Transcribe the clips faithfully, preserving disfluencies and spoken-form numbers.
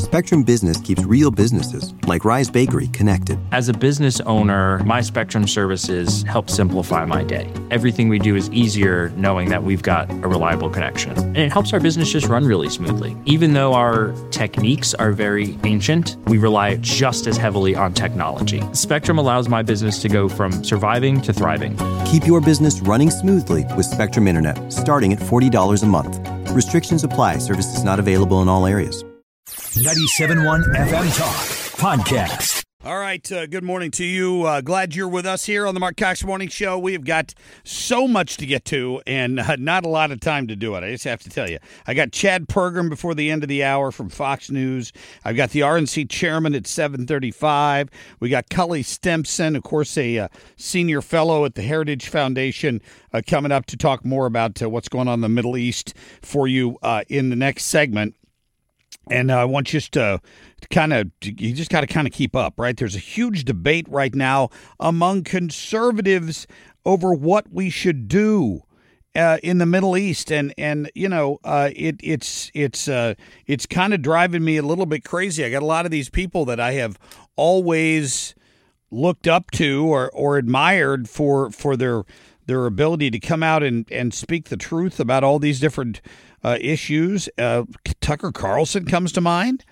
Spectrum Business keeps real businesses, like Rise Bakery, connected. As a business owner, my Spectrum services help simplify my day. Everything we do is easier knowing that we've got a reliable connection. And it helps our business just run really smoothly. Even though our techniques are very ancient, we rely just as heavily on technology. Spectrum allows my business to go from surviving to thriving. Keep your business running smoothly with Spectrum Internet, starting at forty dollars a month. Restrictions apply. Services not available in all areas. ninety-seven point one F M Talk Podcast. All right, uh, good morning to you. Uh, glad you're with us here on the Mark Cox Morning Show. We have got so much to get to and uh, not a lot of time to do it. I just have to tell you. I got Chad Pergram before the end of the hour from Fox News. I've got the R N C chairman at seven thirty-five. We got Cully Stimson, of course, a uh, senior fellow at the Heritage Foundation, uh, coming up to talk more about uh, what's going on in the Middle East for you uh, in the next segment. And uh, I want you to kind of, you just got to kind of keep up, right? There's a huge debate right now among conservatives over what we should do uh, in the Middle East. And, and you know, uh, it, it's it's uh, it's kind of driving me a little bit crazy. I got a lot of these people that I have always looked up to or, or admired for for their their ability to come out and, and speak the truth about all these different Uh, issues. Uh, Tucker Carlson comes to mind,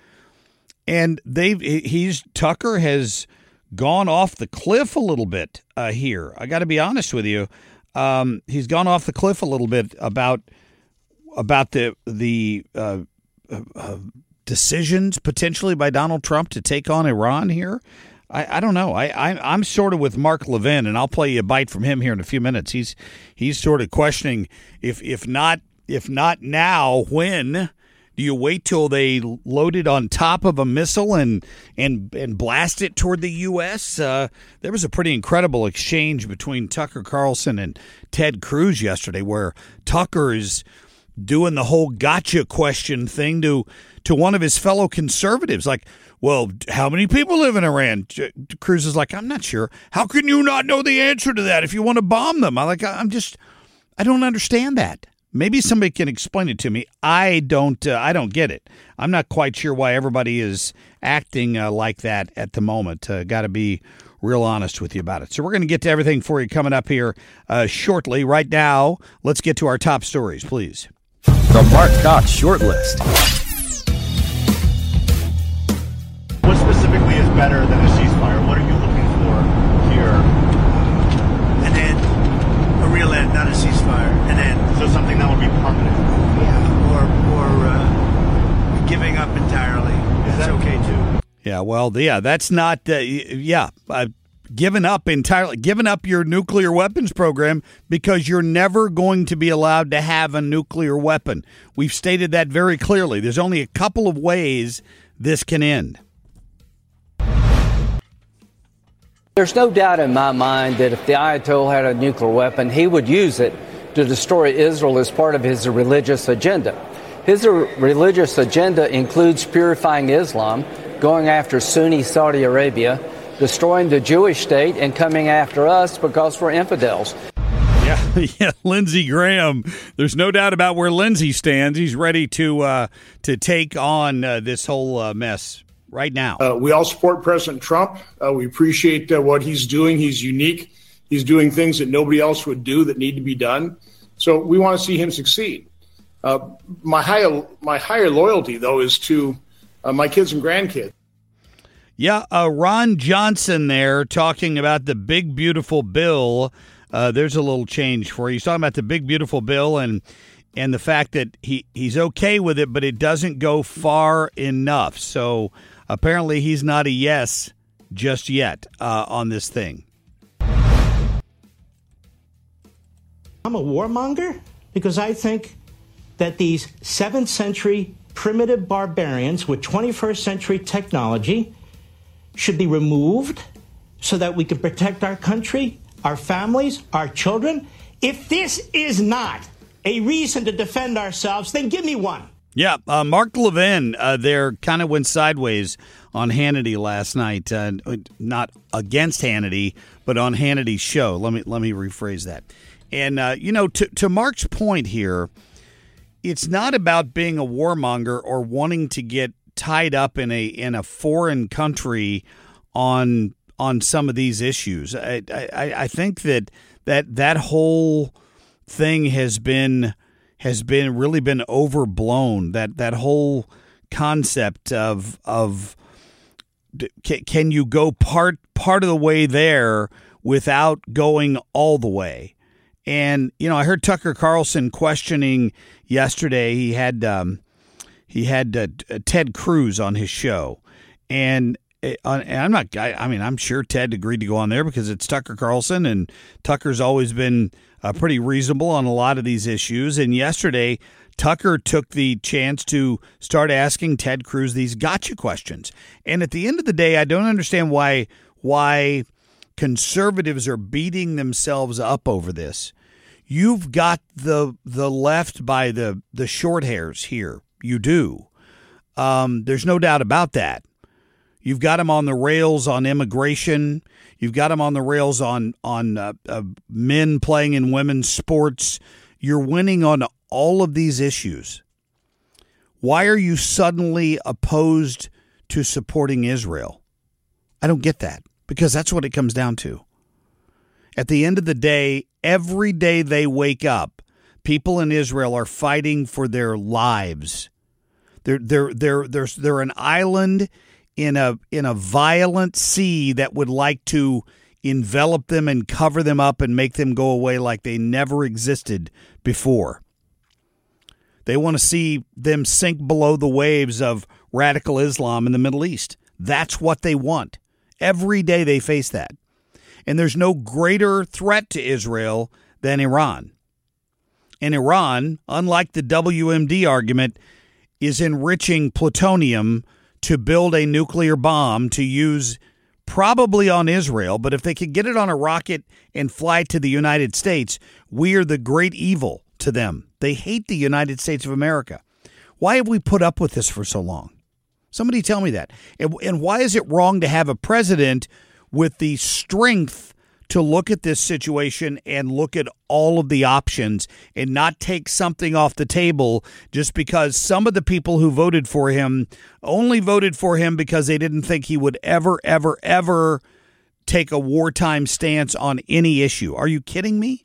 and they've he's Tucker has gone off the cliff a little bit uh, here. I got to be honest with you, um, he's gone off the cliff a little bit about about the the uh, uh, decisions potentially by Donald Trump to take on Iran here. I, I don't know. I, I I'm sort of with Mark Levin, and I'll play you a bite from him here in a few minutes. He's he's sort of questioning if if not. If not now, when do you wait till they load it on top of a missile and and and blast it toward the U S? Uh, there was a pretty incredible exchange between Tucker Carlson and Ted Cruz yesterday, where Tucker is doing the whole gotcha question thing to to one of his fellow conservatives, like, well, how many people live in Iran? Cruz is like, I'm not sure. How can you not know the answer to that if you want to bomb them? I'm like, I'm just, I don't understand that. Maybe somebody can explain it to me. I don't. Uh, I don't get it. I'm not quite sure why everybody is acting uh, like that at the moment. Uh, Got to be real honest with you about it. So we're going to get to everything for you coming up here uh, shortly. Right now, let's get to our top stories, please. The Mark Cox Short List. What specifically is better than a ceasefire? What are you looking for here? An end, a real end, not a ceasefire. An end. So something that would be permanent. Yeah, or or uh, giving up entirely. Is That's that okay too. Yeah, well, yeah, that's not. Uh, yeah, uh, giving up entirely, giving up your nuclear weapons program because you're never going to be allowed to have a nuclear weapon. We've stated that very clearly. There's only a couple of ways this can end. There's no doubt in my mind that if the Ayatollah had a nuclear weapon, he would use it to destroy Israel as part of his religious agenda. His religious agenda includes purifying Islam, going after Sunni Saudi Arabia, destroying the Jewish state, and coming after us because we're infidels. Yeah, yeah, Lindsey Graham. There's no doubt about where Lindsey stands. He's ready to uh, to take on uh, this whole uh, mess right now. Uh, we all support President Trump. Uh, we appreciate uh, what he's doing. He's unique. He's doing things that nobody else would do that need to be done. So we want to see him succeed. Uh, my higher my higher loyalty, though, is to uh, my kids and grandkids. Yeah, uh, Ron Johnson there talking about the big, beautiful bill. Uh, there's a little change for you. He's talking about the big, beautiful bill and and the fact that he, he's okay with it, but it doesn't go far enough. So apparently he's not a yes just yet uh, on this thing. I'm a warmonger because I think that these seventh century primitive barbarians with twenty-first century technology should be removed so that we can protect our country, our families, our children. If this is not a reason to defend ourselves, then give me one. Yeah, uh, Mark Levin uh, there kind of went sideways on Hannity last night. Uh, not against Hannity, but on Hannity's show. Let me let me rephrase that. And, uh, you know, to, to Mark's point here, it's not about being a warmonger or wanting to get tied up in a in a foreign country on on some of these issues. I I, I think that that that whole thing has been has been really been overblown. That that whole concept of of can you go part part of the way there without going all the way? And you know, I heard Tucker Carlson questioning yesterday. He had um, he had uh, Ted Cruz on his show, and, uh, and I'm not. I, I mean, I'm sure Ted agreed to go on there because it's Tucker Carlson, and Tucker's always been uh, pretty reasonable on a lot of these issues. And yesterday, Tucker took the chance to start asking Ted Cruz these gotcha questions. And at the end of the day, I don't understand why why conservatives are beating themselves up over this. You've got the the left by the, the short hairs here. You do. Um, there's no doubt about that. You've got them on the rails on immigration. You've got them on the rails on, on uh, uh, men playing in women's sports. You're winning on all of these issues. Why are you suddenly opposed to supporting Israel? I don't get that, because that's what it comes down to. At the end of the day, every day they wake up, people in Israel are fighting for their lives. They're they're they're they're they're an island in a in a violent sea that would like to envelop them and cover them up and make them go away like they never existed before. They want to see them sink below the waves of radical Islam in the Middle East. That's what they want. Every day they face that. And there's no greater threat to Israel than Iran. And Iran, unlike the W M D argument, is enriching plutonium to build a nuclear bomb to use probably on Israel. But if they could get it on a rocket and fly it to the United States, we are the great evil to them. They hate the United States of America. Why have we put up with this for so long? Somebody tell me that. And, and why is it wrong to have a president with the strength to look at this situation and look at all of the options and not take something off the table just because some of the people who voted for him only voted for him because they didn't think he would ever, ever, ever take a wartime stance on any issue? Are you kidding me?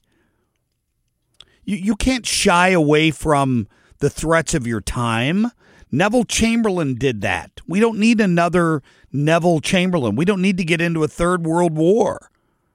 You, you can't shy away from the threats of your time. Neville Chamberlain did that. We don't need another Neville Chamberlain. We don't need to get into a third world war.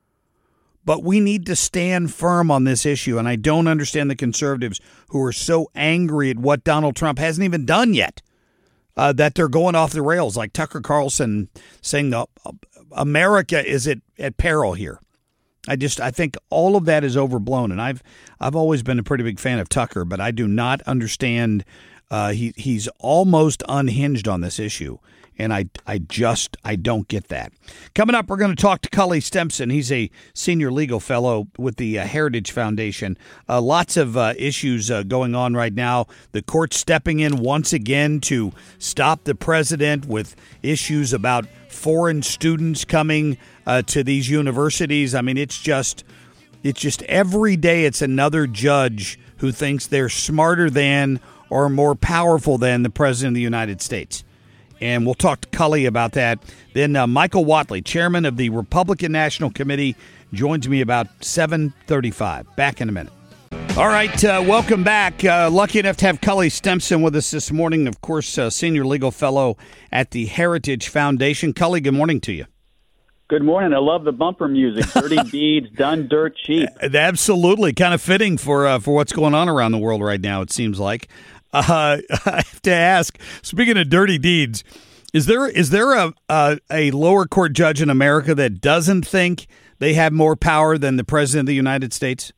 But we need to stand firm on this issue. And I don't understand the conservatives who are so angry at what Donald Trump hasn't even done yet, uh, that they're going off the rails, like Tucker Carlson saying uh, America is at, at peril here. I just I think all of that is overblown. And I've I've always been a pretty big fan of Tucker, but I do not understand. Uh, he he's almost unhinged on this issue. And I, I just, I don't get that. Coming up, we're going to talk to Cully Stimson. He's a senior legal fellow with the uh, Heritage Foundation. Uh, lots of uh, issues uh, going on right now. The court stepping in once again to stop the president with issues about foreign students coming uh, to these universities. I mean, it's just, it's just every day it's another judge who thinks they're smarter than or more powerful than the president of the United States. And we'll talk to Cully about that. Then uh, Michael Whatley, chairman of the Republican National Committee, joins me about seven thirty-five. Back in a minute. All right, uh, welcome back. Uh, lucky enough to have Cully Stimson with us this morning, of course, uh, senior legal fellow at the Heritage Foundation. Cully, good morning to you. Good morning. I love the bumper music. Dirty deeds done dirt cheap. Absolutely. Kind of fitting for uh, for what's going on around the world right now, it seems like. Uh, I have to ask, speaking of dirty deeds, is there is there a, a a lower court judge in America that doesn't think they have more power than the president of the United States?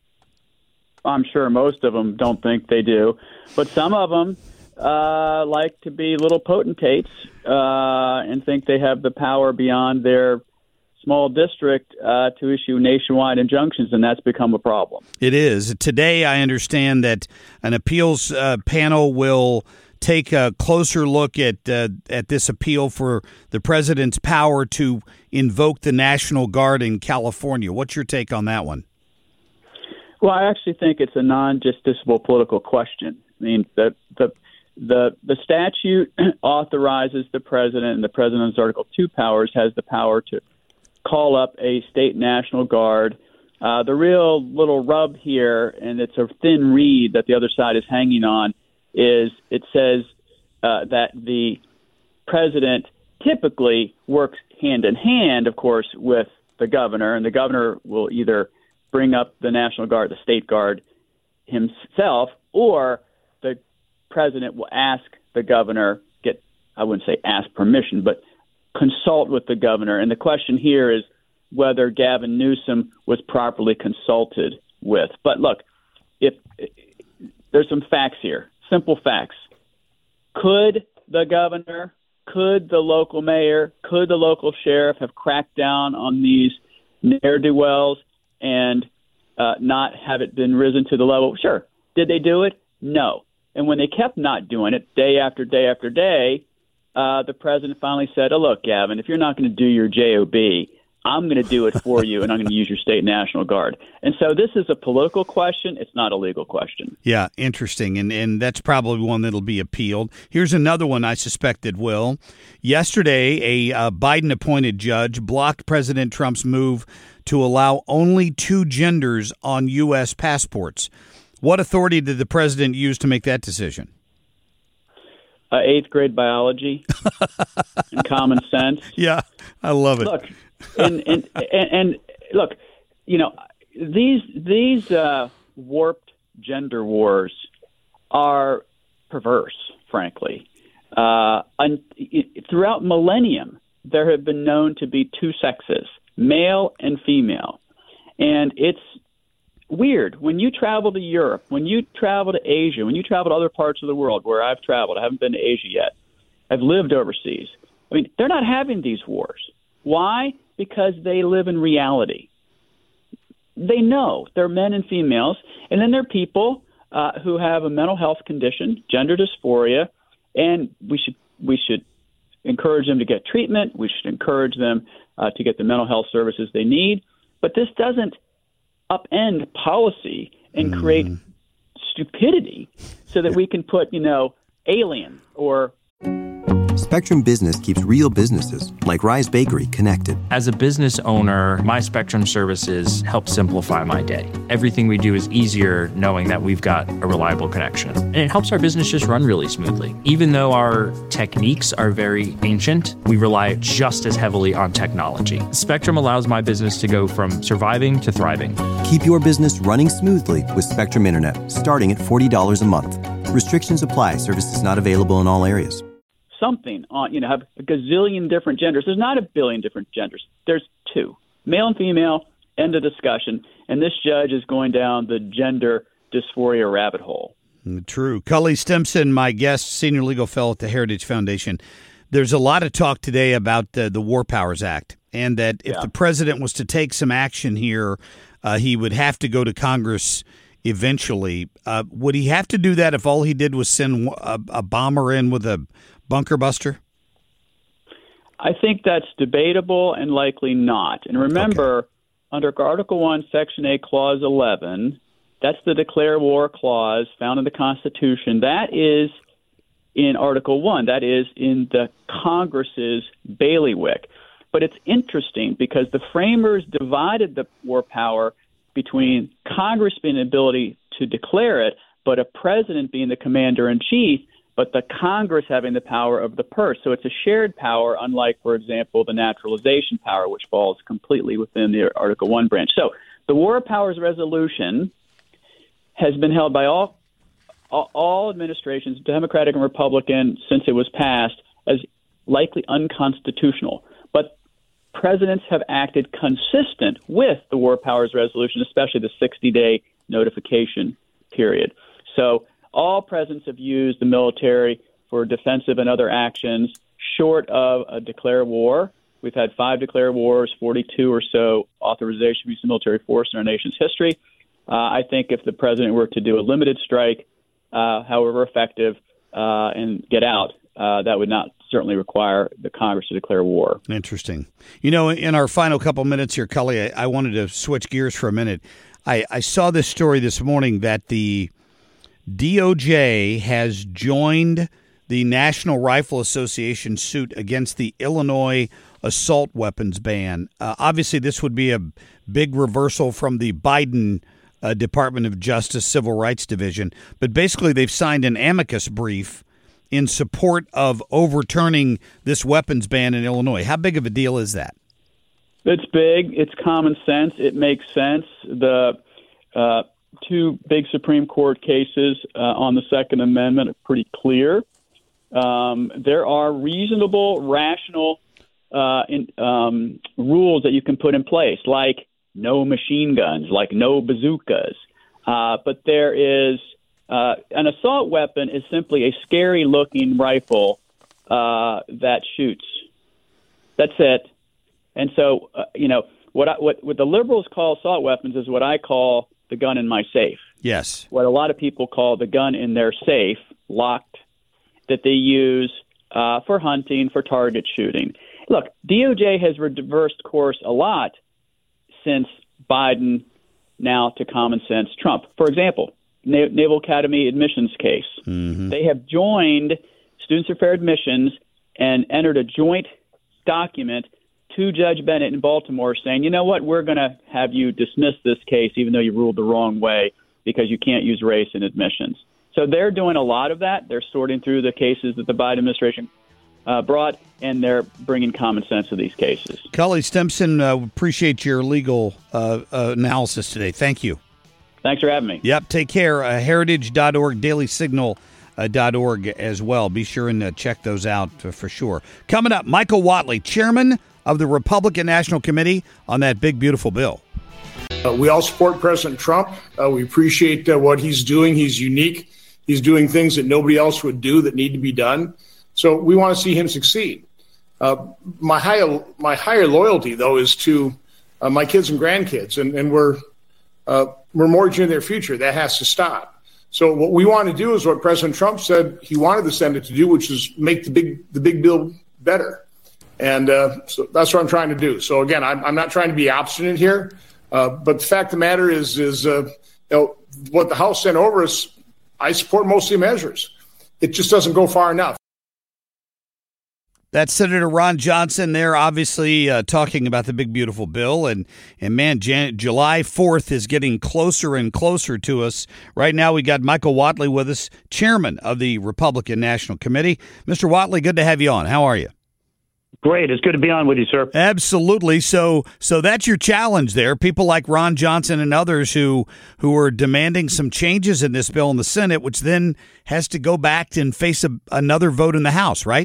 I'm sure most of them don't think they do, but some of them uh, like to be little potentates uh, and think they have the power beyond their small district uh, to issue nationwide injunctions, and that's become a problem. It is. Today, I understand that an appeals uh, panel will take a closer look at uh, at this appeal for the president's power to invoke the National Guard in California. What's your take on that one? Well, I actually think it's a non-justiciable political question. I mean, the, the the the statute authorizes the president, and the president's Article two powers has the power to call up a state National Guard. Uh, the real little rub here, and it's a thin reed that the other side is hanging on, is it says uh, that the president typically works hand in hand, of course, with the governor, and the governor will either bring up the National Guard, the state guard himself, or the president will ask the governor, get, I wouldn't say ask permission, but consult with the governor. And the question here is whether Gavin Newsom was properly consulted with. But look, if, if there's some facts here, simple facts. Could the governor, could the local mayor, could the local sheriff have cracked down on these ne'er-do-wells and uh, not have it been risen to the level? Sure. Did they do it? No. And when they kept not doing it day after day after day, uh, the president finally said, oh, look, Gavin, if you're not going to do your job, I'm going to do it for you, and I'm going to use your state National Guard. And so this is a political question. It's not a legal question. Yeah, interesting. And and that's probably one that'll be appealed. Here's another one I suspect it will. Yesterday, a uh, Biden-appointed judge blocked President Trump's move to allow only two genders on U S passports. What authority did the president use to make that decision? Uh, eighth grade biology and common sense. Yeah, I love it. Look, and, and, and, and look, you know, these these uh, warped gender wars are perverse, frankly. Uh, and throughout millennium, there have been known to be two sexes, male and female. And it's weird. When you travel to Europe, when you travel to Asia, when you travel to other parts of the world where I've traveled, I haven't been to Asia yet, I've lived overseas. I mean, they're not having these wars. Why? Because they live in reality. They know they're men and females, and then they're people uh, who have a mental health condition, gender dysphoria, and we should we should encourage them to get treatment. We should encourage them uh, to get the mental health services they need. But this doesn't upend policy and create mm. stupidity so that we can put, you know, alien or... Spectrum Business keeps real businesses, like Rise Bakery, connected. As a business owner, my Spectrum services help simplify my day. Everything we do is easier knowing that we've got a reliable connection. And it helps our business just run really smoothly. Even though our techniques are very ancient, we rely just as heavily on technology. Spectrum allows my business to go from surviving to thriving. Keep your business running smoothly with Spectrum Internet, starting at forty dollars a month. Restrictions apply. Services not available in all areas. Something on, you know, have a gazillion different genders. There's not a billion different genders. There's two, male and female, end of discussion. And this judge is going down the gender dysphoria rabbit hole. True. Cully Stimson, my guest, senior legal fellow at the Heritage Foundation. There's a lot of talk today about uh, the War Powers Act, and that if yeah. the president was to take some action here, uh, he would have to go to Congress eventually. Uh, would he have to do that if all he did was send a, a bomber in with a bunker buster? I think that's debatable and likely not. And remember, okay. under Article one, Section eight, Clause eleven, that's the declare war clause found in the Constitution. That is in Article one. That is in the Congress's bailiwick. But it's interesting because the framers divided the war power between Congress being the ability to declare it, but a president being the commander-in-chief, but the Congress having the power of the purse. So it's a shared power, unlike, for example, the naturalization power, which falls completely within the Article one branch. So the War Powers Resolution has been held by all all administrations, Democratic and Republican, since it was passed, as likely unconstitutional. But presidents have acted consistent with the War Powers Resolution, especially the sixty-day notification period. So all presidents have used the military for defensive and other actions short of a declare war. We've had five declare wars, forty-two or so authorization to use the military force in our nation's history. Uh, I think if the president were to do a limited strike, uh, however effective, uh, and get out, uh, that would not certainly require the Congress to declare war. Interesting. You know, in our final couple minutes here, Cully, I, I wanted to switch gears for a minute. I, I saw this story this morning that the D O J has joined the National Rifle Association suit against the Illinois assault weapons ban. Uh, obviously, this would be a big reversal from the Biden uh, Department of Justice Civil Rights Division. But basically, they've signed an amicus brief in support of overturning this weapons ban in Illinois. How big of a deal is that? It's big. It's common sense. It makes sense. The uh, two big Supreme Court cases uh, on the Second Amendment are pretty clear. Um, there are reasonable, rational uh, in, um, rules that you can put in place, like no machine guns, like no bazookas. Uh, but there is uh, an assault weapon is simply a scary-looking rifle uh, that shoots. That's it. And so, uh, you know, what, I, what what the liberals call assault weapons is what I call the gun in my safe. Yes. What a lot of people call the gun in their safe, locked, that they use uh, for hunting, for target shooting. Look, D O J has reversed course a lot since Biden, now to common sense Trump. For example, Na- Naval Academy admissions case. Mm-hmm. They have joined Students for Fair Admissions and entered a joint document to Judge Bennett in Baltimore saying, you know what, we're going to have you dismiss this case even though you ruled the wrong way because you can't use race in admissions. So they're doing a lot of that. They're sorting through the cases that the Biden administration uh, brought, and they're bringing common sense to these cases. Cully Stimson, uh, appreciate your legal uh, uh, analysis today. Thank you. Thanks for having me. Yep, take care. Uh, heritage dot org, daily signal dot org as well. Be sure and uh, check those out uh, for sure. Coming up, Michael Whatley, chairman of the Republican National Committee on that big, beautiful bill. Uh, we all support President Trump. Uh, we appreciate uh, what he's doing. He's unique. He's doing things that nobody else would do that need to be done. So we want to see him succeed. Uh, my higher my higher loyalty, though, is to uh, my kids and grandkids, and, and we're uh, we're mortgaging their future. That has to stop. So what we want to do is what President Trump said he wanted the Senate to do, which is make the big the big bill better. And uh, so that's what I'm trying to do. So, again, I'm, I'm not trying to be obstinate here. Uh, but the fact of the matter is, is uh, you know, what the House sent over is I support most of the measures. It just doesn't go far enough. That's Senator Ron Johnson there, obviously uh, talking about the big, beautiful bill. And, and man, Jan- July fourth is getting closer and closer to us. Right now, we got Michael Whatley with us, chairman of the Republican National Committee. Mister Whatley, good to have you on. How are you? Great. It's good to be on with you, sir. Absolutely. So so that's your challenge there. People like Ron Johnson and others who who are demanding some changes in this bill in the Senate, which then has to go back and face a, another vote in the House, right?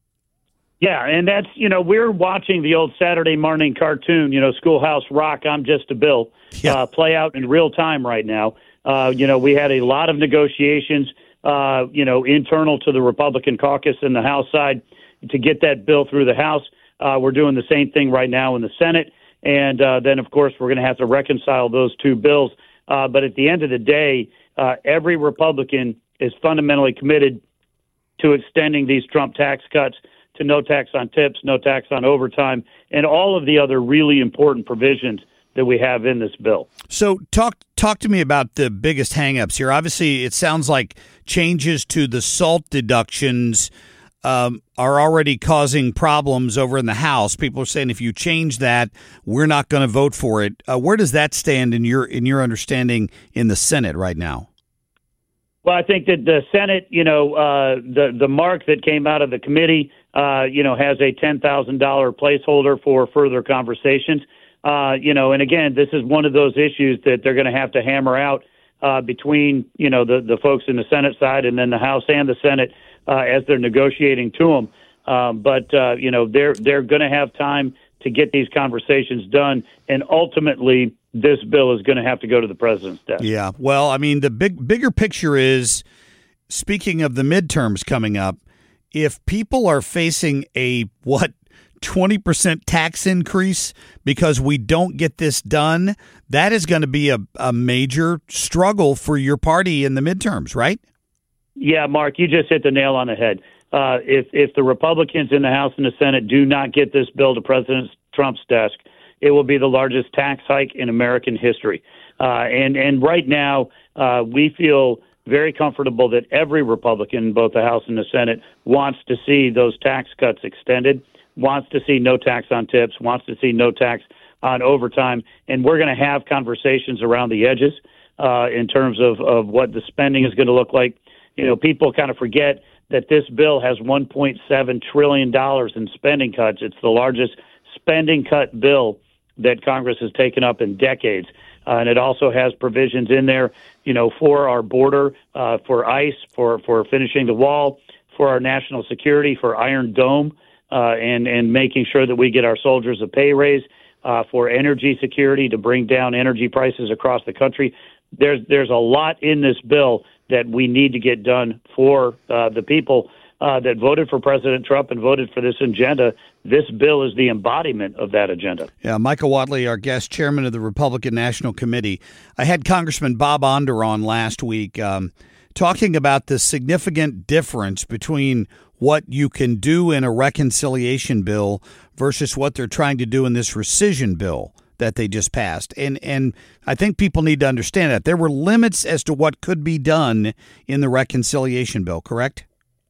Yeah, and that's, you know, we're watching the old Saturday morning cartoon, you know, Schoolhouse Rock, I'm Just a Bill, yeah. uh, play out in real time right now. Uh, you know, we had a lot of negotiations, uh, you know, internal to the Republican caucus in the House side to get that bill through the House. Uh, we're doing the same thing right now in the Senate. And uh, then, of course, we're going to have to reconcile those two bills. Uh, but at the end of the day, uh, every Republican is fundamentally committed to extending these Trump tax cuts to no tax on tips, no tax on overtime, and all of the other really important provisions that we have in this bill. So talk talk to me about the biggest hangups here. Obviously, it sounds like changes to the SALT deductions Um, are already causing problems over in the House. People are saying if you change that, we're not going to vote for it. Uh, where does that stand in your in your understanding in the Senate right now? Well, I think that the Senate, you know, uh, the the mark that came out of the committee, uh, you know, has a ten thousand dollars placeholder for further conversations. Uh, you know, and again, this is one of those issues that they're going to have to hammer out uh, between, you know, the the folks in the Senate side and then the House and the Senate. Uh, as they're negotiating to them. Um, but, uh, you know, they're they're going to have time to get these conversations done. And ultimately, this bill is going to have to go to the president's desk. Yeah. Well, I mean, the big bigger picture is, speaking of the midterms coming up, if people are facing a, what, twenty percent tax increase because we don't get this done, that is going to be a, a major struggle for your party in the midterms, right? Yeah, Mark, you just hit the nail on the head. Uh, if if the Republicans in the House and the Senate do not get this bill to President Trump's desk, it will be the largest tax hike in American history. Uh, and and right now, uh, we feel very comfortable that every Republican in both the House and the Senate wants to see those tax cuts extended, wants to see no tax on tips, wants to see no tax on overtime. And we're going to have conversations around the edges uh, in terms of, of what the spending is going to look like. You know, people kind of forget that this bill has one point seven trillion dollars in spending cuts. It's the largest spending cut bill that Congress has taken up in decades. Uh, and it also has provisions in there, you know, for our border, uh, for ICE, for, for finishing the wall, for our national security, for Iron Dome, uh, and, and making sure that we get our soldiers a pay raise, uh, for energy security to bring down energy prices across the country. There's, there's a lot in this bill that we need to get done for uh, the people uh, that voted for President Trump and voted for this agenda. This bill is the embodiment of that agenda. Yeah, Michael Whatley, our guest, chairman of the Republican National Committee. I had Congressman Bob Onder on last week um, talking about the significant difference between what you can do in a reconciliation bill versus what they're trying to do in this rescission bill that they just passed. And and I think people need to understand that. There were limits as to what could be done in the reconciliation bill, correct?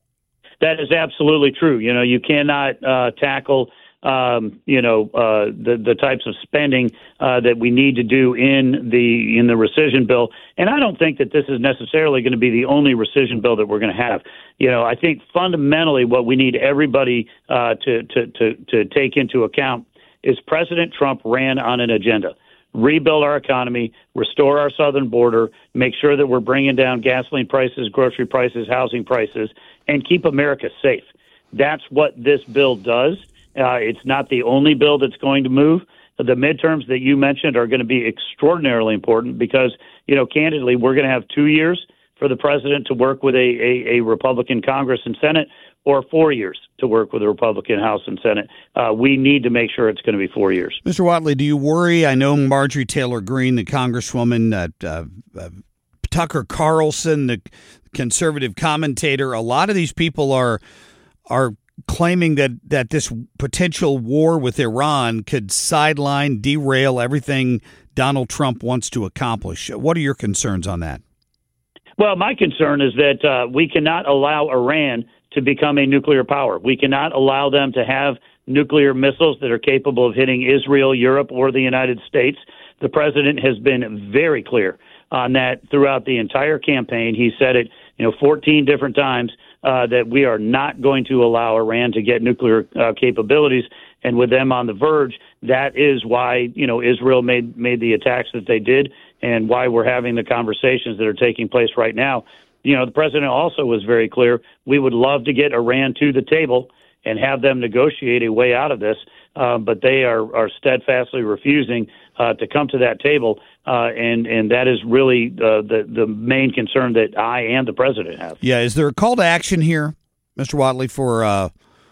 That is absolutely true. You know, you cannot uh, tackle, um, you know, uh, the the types of spending uh, that we need to do in the in the rescission bill. And I don't think that this is necessarily going to be the only rescission bill that we're going to have. You know, I think fundamentally what we need everybody uh, to, to to to take into account is President Trump ran on an agenda. Rebuild our economy, restore our southern border, make sure that we're bringing down gasoline prices, grocery prices, housing prices, and keep America safe. That's what this bill does. Uh, it's not the only bill that's going to move. The midterms that you mentioned are going to be extraordinarily important because, you know, candidly, we're going to have two years for the president to work with a, a, a Republican Congress and Senate, or four years to work with the Republican House and Senate. Uh, we need to make sure it's going to be four years. Mister Whatley, do you worry? I know Marjorie Taylor Greene, the congresswoman, uh, uh, uh, Tucker Carlson, the conservative commentator, a lot of these people are are claiming that, that this potential war with Iran could sideline, derail everything Donald Trump wants to accomplish. What are your concerns on that? Well, my concern is that uh, we cannot allow Iran to become a nuclear power. We cannot allow them to have nuclear missiles that are capable of hitting Israel, Europe, or the United States. The president has been very clear on that throughout the entire campaign. He said it, you know, fourteen different times uh, that we are not going to allow Iran to get nuclear uh, capabilities. And with them on the verge, that is why, you know, Israel made made the attacks that they did, and why we're having the conversations that are taking place right now. You know, the president also was very clear. We would love to get Iran to the table and have them negotiate a way out of this, uh, but they are, are steadfastly refusing uh, to come to that table, uh, and and that is really uh, the the main concern that I and the president have. Yeah, is there a call to action here, Mister Whatley, for uh,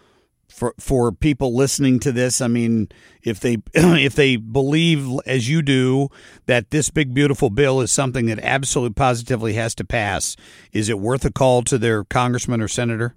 for for people listening to this? I mean, if they if they believe, as you do, that this big, beautiful bill is something that absolutely positively has to pass, is it worth a call to their congressman or senator?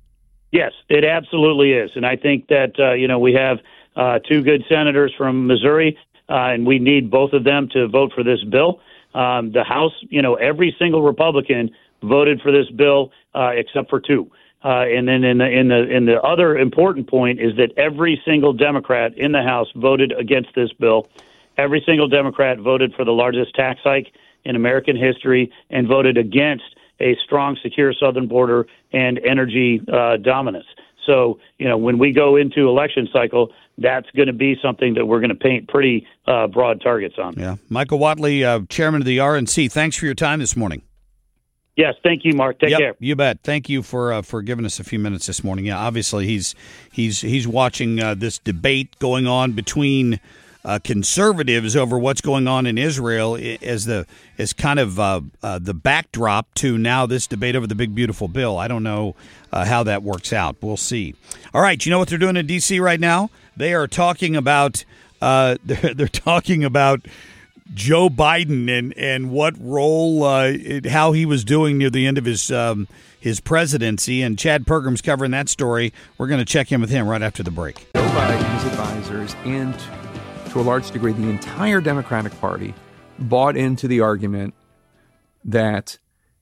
Yes, it absolutely is. And I think that, uh, you know, we have uh, two good senators from Missouri, uh, and we need both of them to vote for this bill. Um, the House, you know, every single Republican voted for this bill uh, except for two. Uh, and then in the in the in the other important point is that every single Democrat in the House voted against this bill. Every single Democrat voted for the largest tax hike in American history and voted against a strong, secure southern border and energy uh, dominance. So, you know, when we go into election cycle, that's going to be something that we're going to paint pretty uh, broad targets on. Yeah, Michael Whatley, uh, chairman of the R N C. Thanks for your time this morning. Yes, thank you, Mark. Take yep, care. You bet. Thank you for uh, for giving us a few minutes this morning. Yeah, obviously he's he's he's watching uh, this debate going on between uh, conservatives over what's going on in Israel as the as kind of uh, uh, the backdrop to now this debate over the big beautiful bill. I don't know uh, how that works out. We'll see. All right, you know what they're doing in D C right now? They are talking about uh, they're, they're talking about Joe Biden and, and what role, uh, it, how he was doing near the end of his um, his presidency. And Chad Pergram's covering that story. We're going to check in with him right after the break. Joe Biden's advisors and, to a large degree, the entire Democratic Party bought into the argument that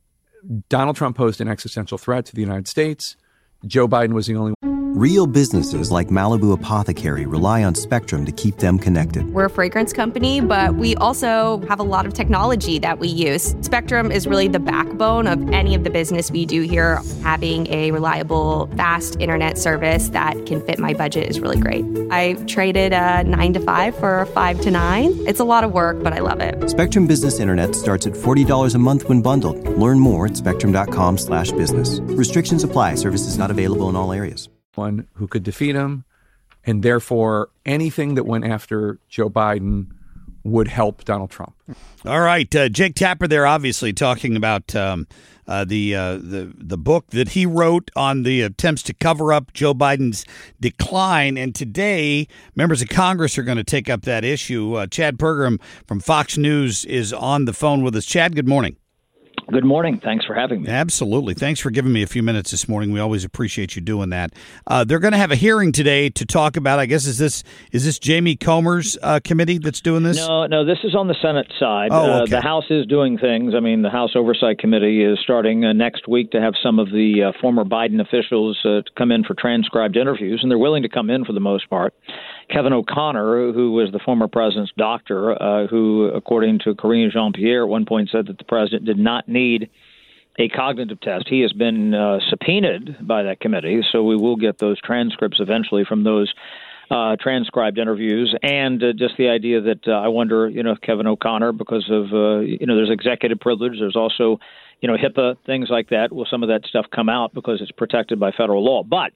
Donald Trump posed an existential threat to the United States. Joe Biden was the only one. Real businesses like Malibu Apothecary rely on Spectrum to keep them connected. We're a fragrance company, but we also have a lot of technology that we use. Spectrum is really the backbone of any of the business we do here. Having a reliable, fast internet service that can fit my budget is really great. I traded a nine to five for a five to nine. It's a lot of work, but I love it. Spectrum Business Internet starts at forty dollars a month when bundled. Learn more at spectrum.com slash business. Restrictions apply. Services not available in all areas. One who could defeat him, and therefore anything that went after Joe Biden would help Donald Trump. All right, uh, Jake Tapper there, obviously talking about um, uh, the uh, the the book that he wrote on the attempts to cover up Joe Biden's decline. And today, members of Congress are going to take up that issue. Uh, Chad Pergram from Fox News is on the phone with us. Chad, good morning. Good morning. Thanks for having me. Absolutely. Thanks for giving me a few minutes this morning. We always appreciate you doing that. Uh, they're going to have a hearing today to talk about, I guess, is this is this Jamie Comer's uh, committee that's doing this? No, no, this is on the Senate side. Oh, okay. uh, the House is doing things. I mean, the House Oversight Committee is starting uh, next week to have some of the uh, former Biden officials uh, to come in for transcribed interviews, and they're willing to come in for the most part. Kevin O'Connor, who was the former president's doctor, uh, who, according to Karine Jean-Pierre, at one point said that the president did not need a cognitive test. He has been uh, subpoenaed by that committee, so we will get those transcripts eventually from those uh, transcribed interviews. And uh, just the idea that uh, I wonder, you know, if Kevin O'Connor, because of, uh, you know, there's executive privilege, there's also, you know, HIPAA, things like that. Will some of that stuff come out because it's protected by federal law? But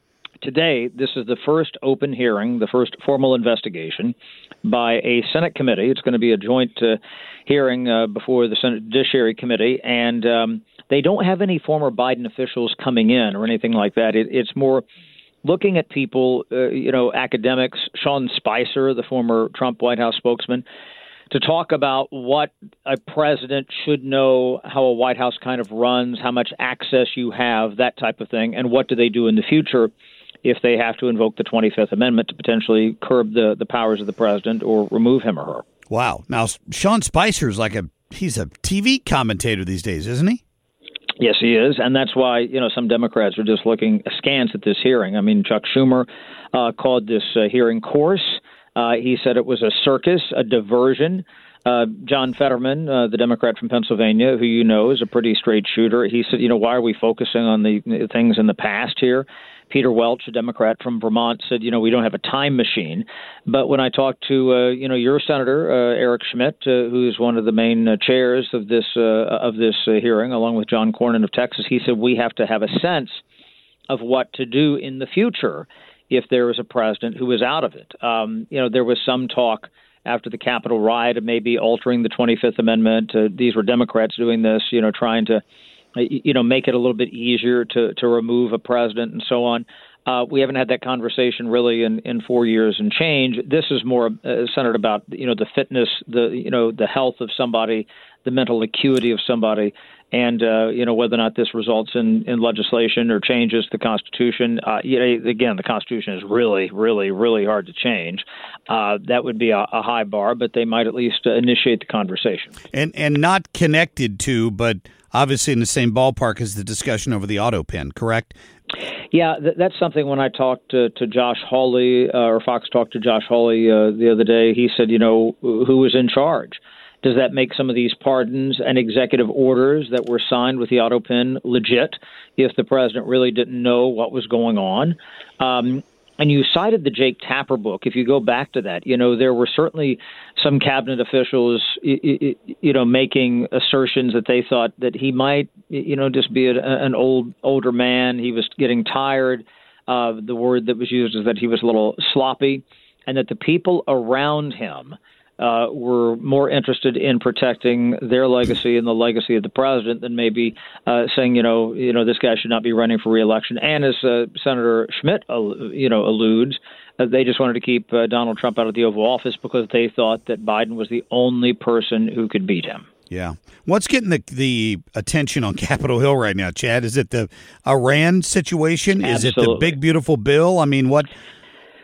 today, this is the first open hearing, the first formal investigation by a Senate committee. It's going to be a joint uh, hearing uh, before the Senate Judiciary Committee, and um, they don't have any former Biden officials coming in or anything like that. It, it's more looking at people, uh, you know, academics, Sean Spicer, the former Trump White House spokesman, to talk about what a president should know, how a White House kind of runs, how much access you have, that type of thing, and what do they do in the future if they have to invoke the twenty-fifth Amendment to potentially curb the, the powers of the president or remove him or her. Wow. Now, Sean Spicer is like a, he's a T V commentator these days, isn't he? Yes, he is. And that's why, you know, some Democrats are just looking askance at this hearing. I mean, Chuck Schumer uh, called this uh, hearing coarse. Uh, he said it was a circus, a diversion. Uh, John Fetterman, uh, the Democrat from Pennsylvania, who you know is a pretty straight shooter, he said, you know, why are we focusing on the things in the past here? Peter Welch, a Democrat from Vermont, said, you know, we don't have a time machine. But when I talked to, uh, you know, your senator, uh, Eric Schmidt, uh, who's one of the main uh, chairs of this uh, of this uh, hearing, along with John Cornyn of Texas, he said we have to have a sense of what to do in the future if there is a president who is out of it. Um, you know, there was some talk after the Capitol riot of maybe altering the twenty-fifth Amendment. Uh, these were Democrats doing this, you know, trying to you know, make it a little bit easier to, to remove a president and so on. Uh, we haven't had that conversation really in, in four years and change. This is more uh, centered about, you know, the fitness, the, you know, the health of somebody, the mental acuity of somebody, and, uh, you know, whether or not this results in, in legislation or changes the Constitution. Uh, you know, again, the Constitution is really, really, really hard to change. Uh, that would be a, a high bar, but they might at least uh, initiate the conversation. And, and not connected to, but obviously in the same ballpark as the discussion over the auto pen, correct? Yeah, th- that's something when I talked to, to Josh Hawley, uh, or Fox talked to Josh Hawley uh, the other day, he said, you know, who was in charge? Does that make some of these pardons and executive orders that were signed with the auto pen legit if the president really didn't know what was going on? Um, and you cited the Jake Tapper book. If you go back to that, you know, there were certainly some cabinet officials, you know, making assertions that they thought that he might, you know, just be a, an old, older man. He was getting tired. Uh, the word that was used is that he was a little sloppy, and that the people around him uh, were more interested in protecting their legacy and the legacy of the president than maybe uh, saying, you know, you know, this guy should not be running for re-election. And as uh, Senator Schmidt, uh, you know, alludes, uh, they just wanted to keep uh, Donald Trump out of the Oval Office because they thought that Biden was the only person who could beat him. Yeah. What's getting the the attention on Capitol Hill right now, Chad? Is it the Iran situation? Absolutely. Is it the big, beautiful bill? I mean, what?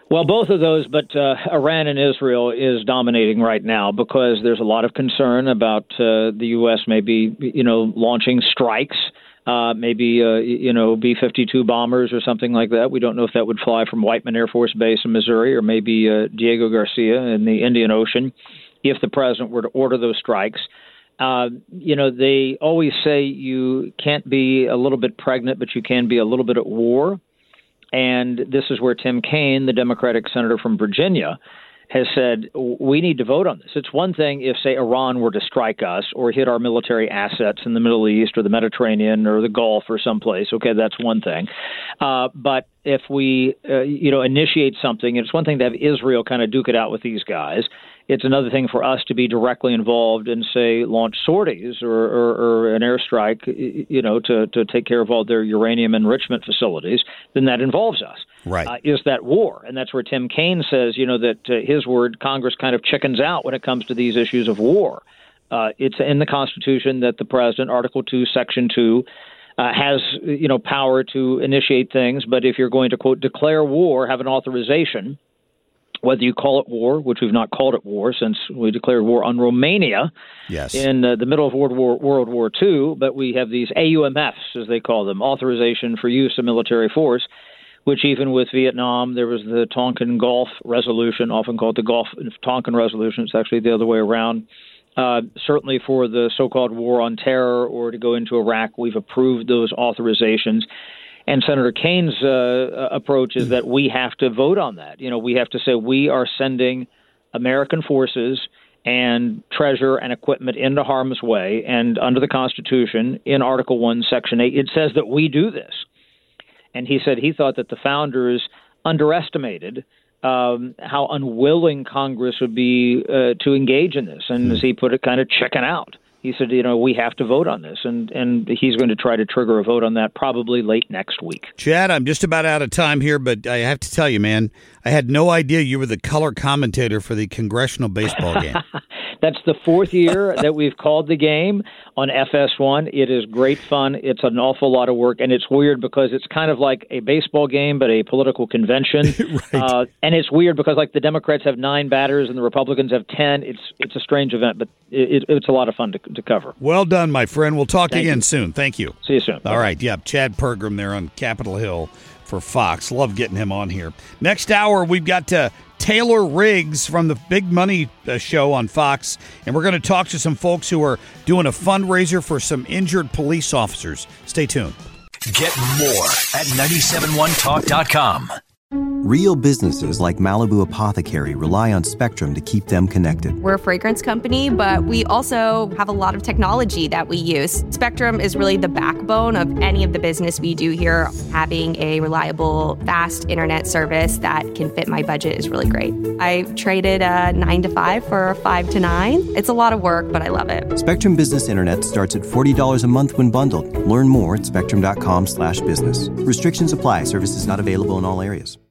Well, both of those, but uh, Iran and Israel is dominating right now because there's a lot of concern about uh, the U S maybe, you know, launching strikes, uh, maybe, uh, you know, B fifty-two bombers or something like that. We don't know if that would fly from Whiteman Air Force Base in Missouri or maybe uh, Diego Garcia in the Indian Ocean if the president were to order those strikes. Uh, you know, they always say you can't be a little bit pregnant, but you can be a little bit at war. And this is where Tim Kaine, the Democratic senator from Virginia, has said, we need to vote on this. It's one thing if, say, Iran were to strike us or hit our military assets in the Middle East or the Mediterranean or the Gulf or someplace. Okay, that's one thing. Uh, but if we, uh, you know, initiate something, it's one thing to have Israel kind of duke it out with these guys. It's another thing for us to be directly involved and, say, launch sorties or, or, or an airstrike, you know, to, to take care of all their uranium enrichment facilities. Then that involves us. Right. Uh, is that war? And that's where Tim Kaine says, you know, that uh, his word, Congress kind of chickens out when it comes to these issues of war. Uh, it's in the Constitution that the president, Article two, Section two, uh, has, you know, power to initiate things. But if you're going to, quote, declare war, have an authorization, whether you call it war, which we've not called it war since we declared war on Romania yes. in uh, the middle of World War World War Two, but we have these A U M Fs, as they call them, authorization for use of military force, which even with Vietnam, there was the Tonkin Gulf Resolution, often called the Gulf Tonkin Resolution. It's actually the other way around. Uh, certainly for the so-called war on terror or to go into Iraq, we've approved those authorizations. And Senator Kaine's uh, approach is that we have to vote on that. You know, we have to say we are sending American forces and treasure and equipment into harm's way. And under the Constitution, in Article one, Section eight, it says that we do this. And he said he thought that the founders underestimated um, how unwilling Congress would be uh, to engage in this. And as he put it, kind of chicken out. He said, you know, we have to vote on this, and, and he's going to try to trigger a vote on that probably late next week. Chad, I'm just about out of time here, but I have to tell you, man, I had no idea you were the color commentator for the congressional baseball game. That's the fourth year that we've called the game on F S one. It is great fun. It's an awful lot of work, and it's weird because it's kind of like a baseball game, but a political convention. Right. Uh, and it's weird because, like, the Democrats have nine batters and the Republicans have ten. It's it's a strange event, but it, it's a lot of fun to, to cover. Well done, my friend. We'll talk Thank again you. soon. Thank you. See you soon. All Bye. right. Yeah, Chad Pergram there on Capitol Hill for Fox. Love getting him on here. Next hour, we've got uh, Taylor Riggs from the Big Money uh, show on Fox, and we're going to talk to some folks who are doing a fundraiser for some injured police officers. Stay tuned. Get more at nine seven one talk dot com. Real businesses like Malibu Apothecary rely on Spectrum to keep them connected. We're a fragrance company, but we also have a lot of technology that we use. Spectrum is really the backbone of any of the business we do here. Having a reliable, fast internet service that can fit my budget is really great. I traded a nine to five for a five to nine. It's a lot of work, but I love it. Spectrum Business Internet starts at forty dollars a month when bundled. Learn more at spectrum dot com slash business. Restrictions apply. Services not available in all areas.